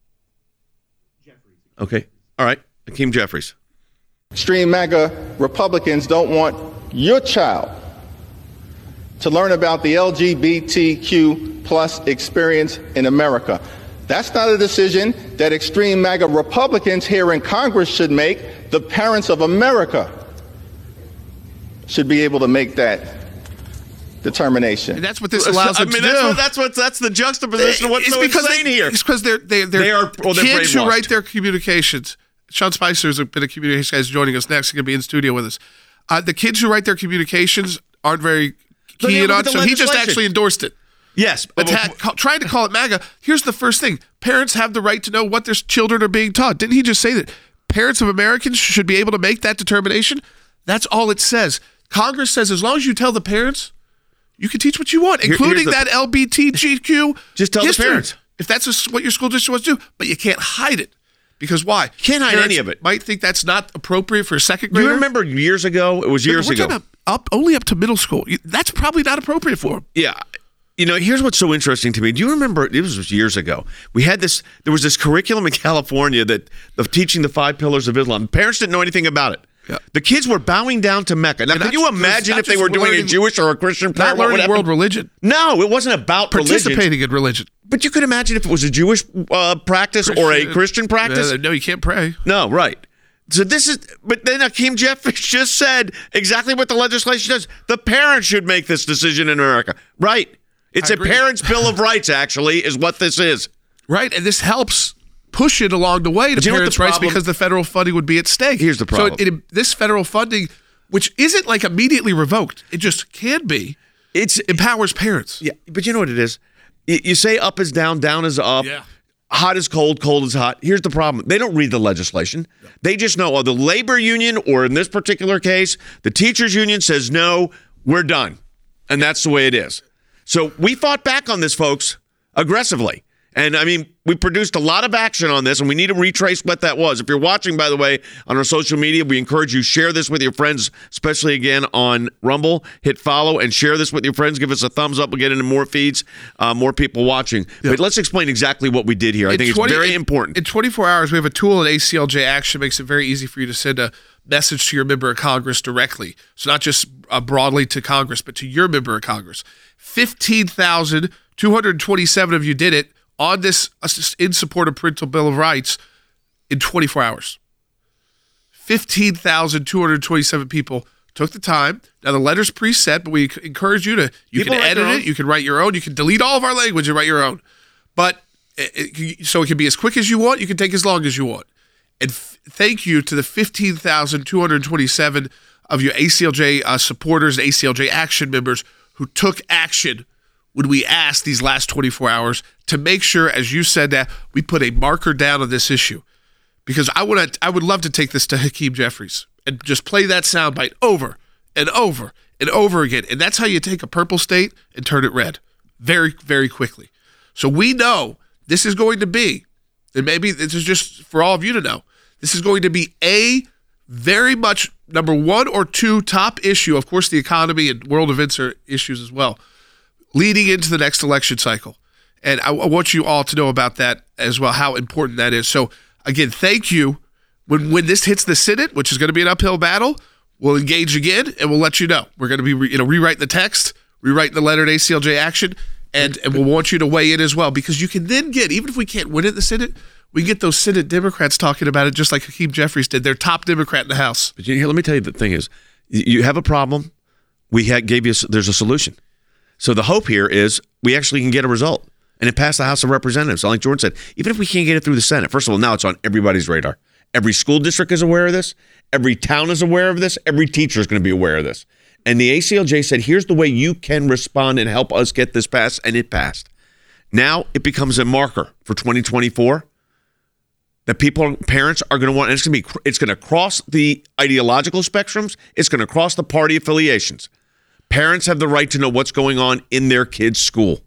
Jeffries. Okay. All right. Hakeem Jeffries. Extreme MAGA Republicans don't want your child to learn about the L G B T Q plus experience in America. That's not a decision that extreme MAGA Republicans here in Congress should make. The parents of America should be able to make that determination. And that's what this allows I them mean, to that's do. What, that's what that's the juxtaposition of what's it's so because insane they, here. It's because they're, they, they're they are well, they're kids who brainwashed. write their communications. Sean Spicer has been a communications guy joining us next. He's going to be in studio with us. Uh, the kids who write their communications aren't very But keen look on at the so he just legislation. actually endorsed it. Yes. Attack, ca- trying to call it MAGA. Here's the first thing. Parents have the right to know what their children are being taught. Didn't he just say that parents of Americans should be able to make that determination? That's all it says. Congress says as long as you tell the parents, you can teach what you want, Here- including here's the- that L G B T Q Just tell the history, parents. if that's a, what your school district wants to do. But you can't hide it. Because why? Can't hide Parents any of it. Might think that's not appropriate for a second Do grader. you remember years ago? It was years We're ago. talking about up only up to middle school. You- That's probably not appropriate for them. Yeah. You know, here's what's so interesting to me. Do you remember, it was years ago, we had this, there was this curriculum in California that of teaching the five pillars of Islam. Parents didn't know anything about it. Yeah. The kids were bowing down to Mecca. Now, And can not you ju- imagine not if they just were doing learning- a Jewish or a Christian prayer? Not What would learning happen? world religion. No, it wasn't about religion. Participating in religion. But you could imagine if it was a Jewish uh, practice or a Christian practice. Uh, no, you can't pray. No, right. So this is, but then Hakeem Jeffries just said exactly what the legislation does. The parents should make this decision in America. Right. It's I a agree. parents' bill of rights, actually, is what this is. Right, and this helps push it along the way to But you know what parents' the rights problem- because the federal funding would be at stake. Here's the problem. So it, it, this federal funding, which isn't like immediately revoked, it just can be, It's empowers parents. yeah, but you know what it is? You, you say up is down, down is up. Yeah. Hot is cold, cold is hot. Here's the problem. They don't read the legislation. They just know, oh, the labor union, or in this particular case, the teachers union says, no, we're done. And that's the way it is. So we fought back on this, folks, aggressively. And, I mean, we produced a lot of action on this, and we need to retrace what that was. If you're watching, by the way, on our social media, we encourage you, share this with your friends, especially, again, on Rumble. Hit follow and share this with your friends. Give us a thumbs up. We'll get into more feeds, uh, more people watching. Yeah. But let's explain exactly what we did here. I In think twenty it's very in- important. In twenty-four hours, we have a tool at A C L J Action. Makes it very easy for you to send a message to your member of Congress directly. So not just uh, broadly to Congress, but to your member of Congress. fifteen thousand two hundred twenty-seven of you did it on this uh, in support of parental bill of rights in twenty-four hours. fifteen thousand two hundred twenty-seven people took the time. Now, the letter's preset, but we encourage you to, you People can write edit their it, own. you can write your own, you can delete all of our language and write your own. But it, it, so it can be as quick as you want, you can take as long as you want. And f- thank you to the fifteen thousand two hundred twenty-seven of you A C L J uh, supporters and A C L J Action members who took action when we asked these last twenty-four hours to make sure, as you said, that we put a marker down on this issue. Because I would I would love to take this to Hakeem Jeffries and just play that soundbite over and over and over again. And that's how you take a purple state and turn it red very, very quickly. So we know this is going to be, and maybe this is just for all of you to know, this is going to be a very much number one or two top issue. Of course, the economy and world events are issues as well, leading into the next election cycle. And I, I want you all to know about that as well, how important that is. So again, thank you. When when this hits the Senate, which is going to be an uphill battle, we'll engage again and we'll let you know. We're going to be re, you know rewriting the text, rewriting the letter at A C L J Action, and, and we'll want you to weigh in as well, because you can then get, even if we can't win it in the Senate, we get those Senate Democrats talking about it just like Hakeem Jeffries did. They're top Democrat in the House. But here, let me tell you the thing is, you have a problem. We had, gave you, there's a solution. So the hope here is we actually can get a result. And it passed the House of Representatives. Like Jordan said, even if we can't get it through the Senate, first of all, now it's on everybody's radar. Every school district is aware of this. Every town is aware of this. Every teacher is going to be aware of this. And the A C L J said, here's the way you can respond and help us get this passed, and it passed. Now it becomes a marker for twenty twenty-four that people, parents are going to want, and it's going to be, it's going to cross the ideological spectrums. It's going to cross the party affiliations. Parents have the right to know what's going on in their kids' school.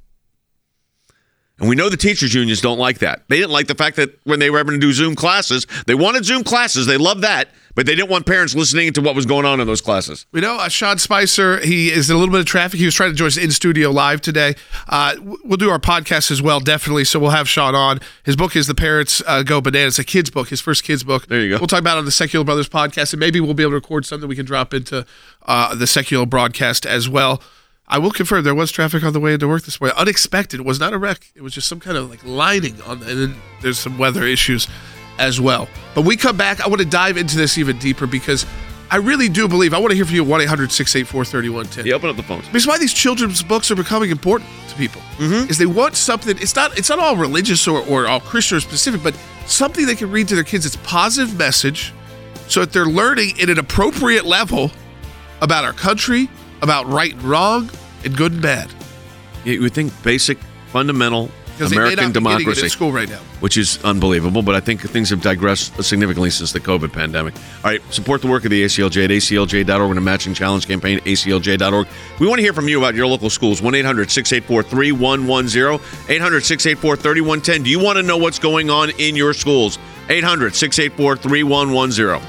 And we know the teachers' unions don't like that. They didn't like the fact that when they were having to do Zoom classes, they wanted Zoom classes. They loved that, but they didn't want parents listening to what was going on in those classes. We know uh, Sean Spicer, he is in a little bit of traffic. He was trying to join us in studio live today. Uh, we'll do our podcast as well, definitely, so we'll have Sean on. His book is The Parents uh, Go Bananas. It's a kid's book, his first kid's book. There you go. We'll talk about it on the Secular Brothers podcast, and maybe we'll be able to record something we can drop into uh, the Secular broadcast as well. I will confirm there was traffic on the way into work this morning. Unexpected. It was not a wreck. It was just some kind of like lining on the, and then there's some weather issues as well. But we come back. I want to dive into this even deeper because I really do believe, I want to hear from you at one eight hundred six eight four three one one zero. Yeah, open up the phones. Because why these children's books are becoming important to people mm-hmm. is they want something, it's not it's not all religious or, or all Christian or specific, but something they can read to their kids. It's a positive message so that they're learning at an appropriate level about our country, about right and wrong, and good and bad. You would think basic, fundamental because American they may not be democracy, getting it at school right now, which is unbelievable. But I think things have digressed significantly since the COVID pandemic. All right, support the work of the A C L J at A C L J dot org and a matching challenge campaign at A C L J dot org. We want to hear from you about your local schools. one eight hundred six eight four three one one zero, eight hundred six eight four three one one zero. Do you want to know what's going on in your schools? eight hundred six eight four three one one zero.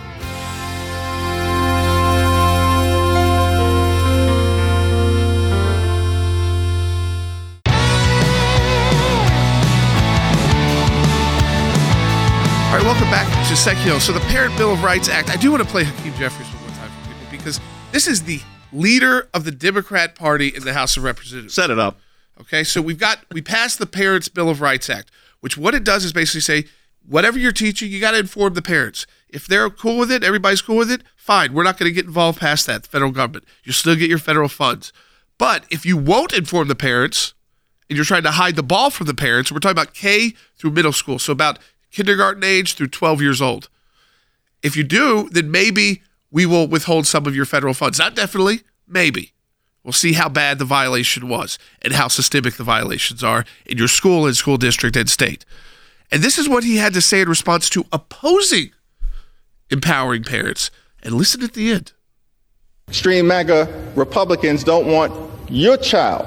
Welcome back to Secular. So the Parent Bill of Rights Act, I do want to play Hakeem Jeffries one more time for people because this is the leader of the Democrat Party in the House of Representatives. Set it up. Okay, so we've got, we passed the Parents Bill of Rights Act, which what it does is basically say, whatever you're teaching, you got to inform the parents. If they're cool with it, everybody's cool with it, fine. We're not going to get involved past that, the federal government. You'll still get your federal funds. But if you won't inform the parents and you're trying to hide the ball from the parents, we're talking about K through middle school, so about kindergarten age through twelve years old. If you do, then maybe we will withhold some of your federal funds. Not definitely, maybe. We'll see how bad the violation was and how systemic the violations are in your school and school district and state. And this is what he had to say in response to opposing empowering parents. And listen at the end. Extreme MAGA Republicans don't want your child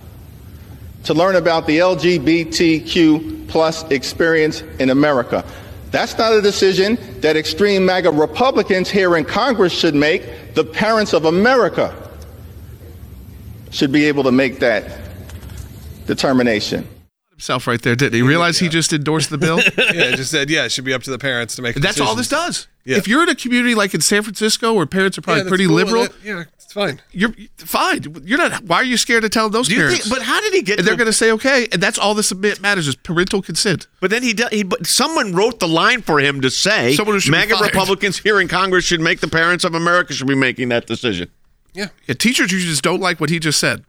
to learn about the L G B T Q plus experience in America. That's not a decision that extreme MAGA Republicans here in Congress should make. The parents of America should be able to make that determination. Himself right there, didn't he? Realize he just endorsed the bill? Yeah, just said, yeah, it should be up to the parents to make That's decisions. all this does. Yeah. If you're in a community like in San Francisco where parents are probably yeah, pretty cool. liberal, That, yeah, it's fine. You're fine. You're not. Why are you scared to tell those Do you parents? think, but how did he get? And they're to, going to say okay, and that's all this matters is parental consent. But then he, he but someone wrote the line for him to say Someone who should be MAGA fired. Republicans here in Congress should make the parents of America should be making that decision. Yeah. Yeah, teachers usually just don't like what he just said.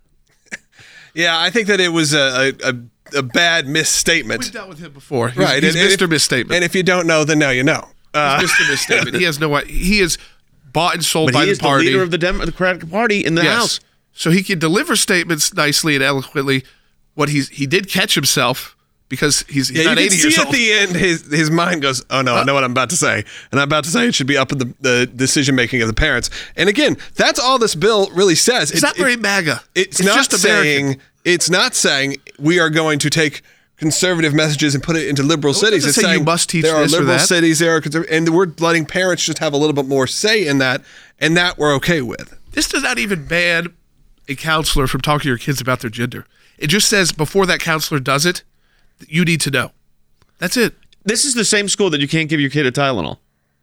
Yeah, I think that it was a a, a bad misstatement. We've dealt with him before. He's, Right, he's and- and Mister if- Misstatement. And if you don't know, then now you know. Uh, He's Mister Misstatement. He has no. He is bought and sold But by he is the party. the leader of the Democratic Party in the Yes. House. So he can deliver statements nicely and eloquently. What he's he did catch himself because he's, he's yeah, not you eighty can years see old. at the end his his mind goes, oh no, I know what I'm about to say, and I'm about to say it should be up to the, the decision making of the parents. And again, that's all this bill really says. It's It- not very it- MAGA. It's, It's not just American. saying it's not saying we are going to take conservative messages and put it into liberal It cities. doesn't It's say you saying must teach there are this or liberal that. cities, there are conserv- and we're letting parents just have a little bit more say in that, and that we're okay with. This does not even ban a counselor from talking to your kids about their gender. It just says before that counselor does it, you need to know. That's it. This is the same school that you can't give your kid a Tylenol.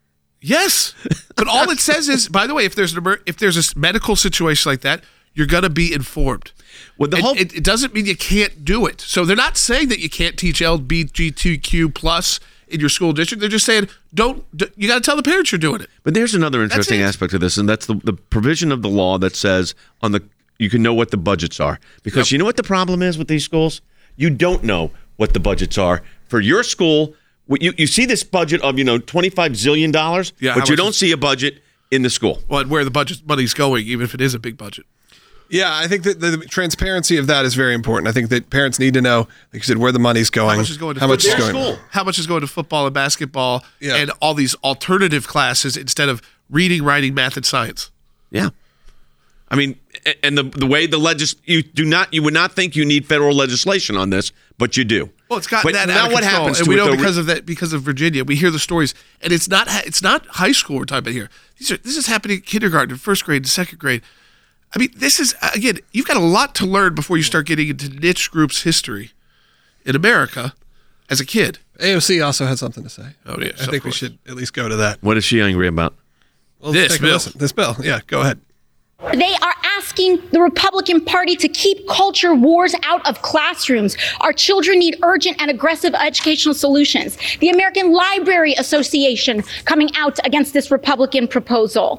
Yes, but all it says is, by the way, if there's an emer- if there's a medical situation like that, you're gonna be informed. Well, the And whole it, it doesn't mean you can't do it. So they're not saying that you can't teach L G B T Q plus in your school district. They're just saying don't. d- You got to tell the parents you're doing it. But there's another interesting it. aspect of this, and that's the, the provision of the law that says on the you can know what the budgets are. Because Yep. you know what the problem is with these schools? You don't know what the budgets are for your school. What You you see this budget of you know twenty-five zillion dollars, Yeah, how but you much don't is- see a budget in the school. Well, and where the budget money's going, even if it is a big budget. Yeah, I think that the transparency of that is very important. I think that parents need to know, like you said, where the money's going. How much is going to how much is football? going. How much is going to football and basketball Yeah. and all these alternative classes instead of reading, writing, math, and science? Yeah. I mean, a- and the the way the legis you do not you would not think you need federal legislation on this, but you do. Well, it's gotten But that now out of what control. happens and to we it, know though? because of that, because of Virginia, we hear the stories, and it's not it's not high school we're talking about here. These are this is happening in kindergarten, first grade, and second grade. I mean, this is again, you've got a lot to learn before you start getting into niche groups history in America as a kid. A O C also had something to say. Oh, yes, I of think we course. should at least go to that. What is she angry about? Well, This take a bill. listen. This bill. Yeah, go ahead. They are asking asking the Republican Party to keep culture wars out of classrooms. Our children need urgent and aggressive educational solutions. The American Library Association coming out against this Republican proposal.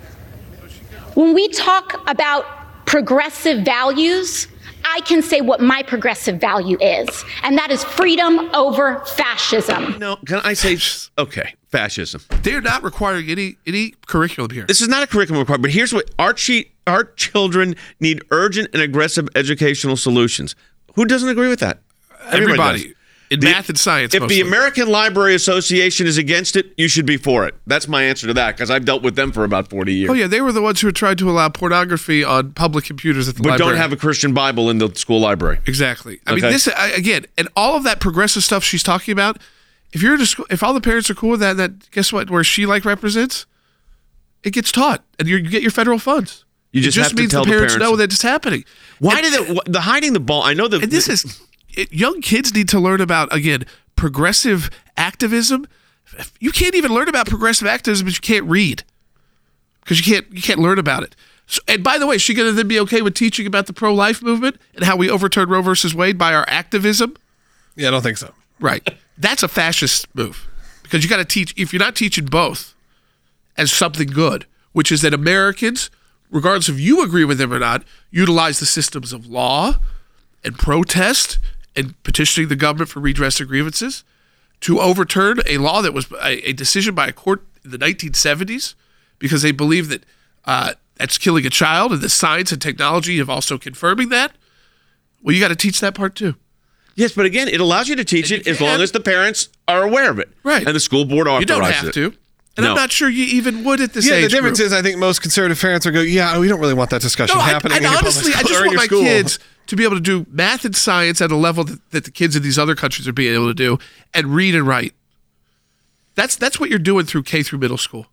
When we talk about progressive values, I can say what my progressive value is, and that is freedom over fascism. No, can I say, okay, fascism. They're not requiring any any curriculum here. This is not a curriculum requirement, but here's what our, che- our children need urgent and aggressive educational solutions. Who doesn't agree with that? Everybody. Everybody. In The- math and science, If mostly. the American Library Association is against it, you should be for it. That's my answer to that, because I've dealt with them for about forty years. Oh, yeah, they were the ones who tried to allow pornography on public computers at the But library. don't have a Christian Bible in the school library. Exactly. I mean, Okay. this I- again, and all of that progressive stuff she's talking about. If you're in a school, if all the parents are cool with that, that guess what? Where she like represents, it gets taught, and you're, you get your federal funds. You it just, just have to means tell the parents, parents know that it's happening. Why and, did it, the hiding the ball? I know that and this is it, young kids need to learn about again progressive activism. You can't even learn about progressive activism if you can't read, because you can't you can't learn about it. So, and by the way, is she going to then be okay with teaching about the pro-life movement and how we overturned Roe versus Wade by our activism? Yeah, I don't think so. Right. That's a fascist move, because you got to teach, if you're not teaching both as something good, which is that Americans, regardless if you agree with them or not, utilize the systems of law and protest and petitioning the government for redress of grievances to overturn a law that was a, a decision by a court in the nineteen seventies, because they believe that uh, that's killing a child, and the science and technology have also confirming that. Well, you got to teach that part too. Yes, but again, it allows you to teach And it you as can. long as the parents are aware of it. Right. And the school board authorizes You don't have it. to. And No. I'm not sure you even would at this Yeah, age the difference group. is I think most conservative parents are go, yeah, we don't really want that discussion No, I, happening and in your public honestly, I school just or in want your my school. kids to be able to do math and science at a level that, that the kids in these other countries are being able to do, and read and write. That's that's what you're doing through K through middle school.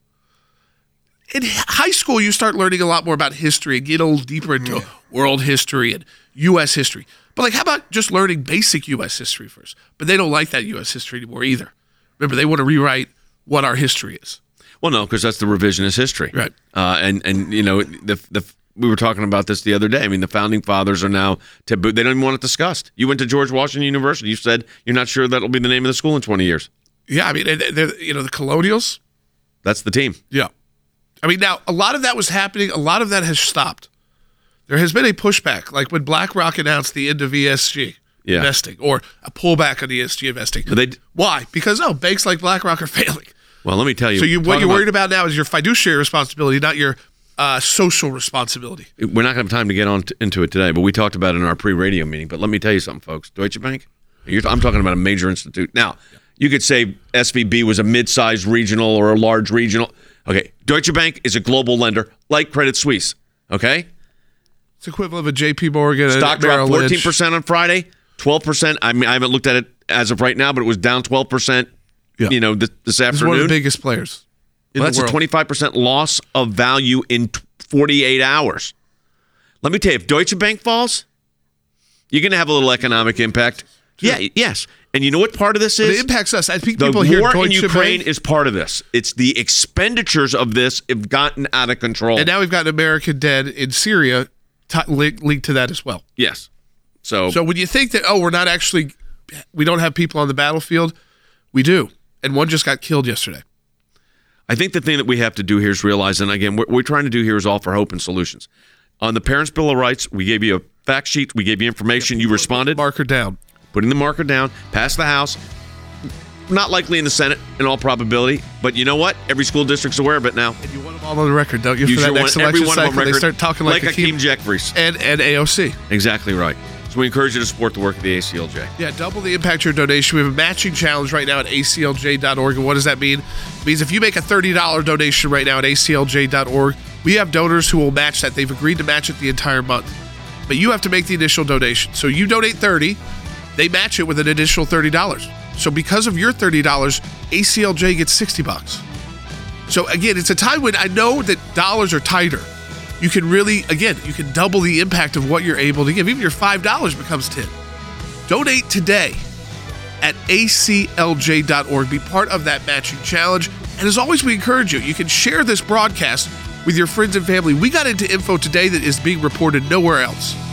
In high school, you start learning a lot more about history and get a little deeper into Yeah. world history and U S history. But like, how about just learning basic U S history first? But they don't like that U S history anymore either. Remember, they want to rewrite what our history is. Well, no, because that's the revisionist history, Right. Uh, and and you know the the we were talking about this the other day. I mean, the founding fathers are now taboo. They don't even want it discussed. You went to George Washington University. You said you're not sure that'll be the name of the school in twenty years. Yeah, I mean, and they're, you know, the colonials. That's the team. Yeah. I mean, now, a lot of that was happening. A lot of that has stopped. There has been a pushback, like when BlackRock announced the end of E S G Yeah. investing, or a pullback on E S G investing. But they- Why? Because, oh, banks like BlackRock are failing. Well, let me tell you. So you, what talking you're about- worried about now is your fiduciary responsibility, not your uh, social responsibility. We're not going to have time to get on t- into it today, but we talked about it in our pre-radio meeting. But let me tell you something, folks. Deutsche Bank, you're, I'm talking about a major institute. Now, you could say S V B was a mid-sized regional or a large regional. Okay, Deutsche Bank is a global lender like Credit Suisse, okay? It's equivalent of a J P Morgan and Stock Merrill dropped Lynch. fourteen percent on Friday, twelve percent. I mean, I haven't looked at it as of right now, but it was down twelve percent, Yeah. you know, this, this It's one afternoon. of the biggest players in Well, the that's world. a twenty-five percent loss of value in t- forty-eight hours. Let me tell you, if Deutsche Bank falls, you're going to have a little economic impact. Yeah, yes. And you know what part of this But is? it impacts us. I think The people hear war in Deutsche Ukraine Bank, is part of this. It's the expenditures of this have gotten out of control. and now we've got American dead in Syria t- linked, linked to that as well. yes. So, So when you think that, oh, we're not actually, we don't have people on the battlefield, we do. And one just got killed yesterday. I think the thing that we have to do here is realize, and again, what we're trying to do here is all for hope and solutions. On the Parents' Bill of Rights, we gave you a fact sheet, we gave you information, you responded. Marker down. Putting the marker down, passed the House. Not likely in the Senate in all probability, but you know what? Every school district's aware of it now. And you want them all on the record, don't you? You For sure that next want every election one of them cycle, they record, start talking like, like Hakeem Jeffries. and, and A O C. Exactly right. So we encourage you to support the work of the A C L J. Yeah, double the impact of your donation. We have a matching challenge right now at A C L J dot org. And what does that mean? It means if you make a thirty dollars donation right now at A C L J dot org, we have donors who will match that. They've agreed to match it the entire month. But you have to make the initial donation. So you donate thirty dollars, they match it with an additional thirty dollars. So because of your thirty dollars, A C L J gets sixty bucks. So again, it's a time when I know that dollars are tighter. You can really, again, you can double the impact of what you're able to give. Even your five dollars becomes ten dollars. Donate today at A C L J dot org. Be part of that matching challenge. And as always, we encourage you, you can share this broadcast with your friends and family. We got into info today that is being reported nowhere else.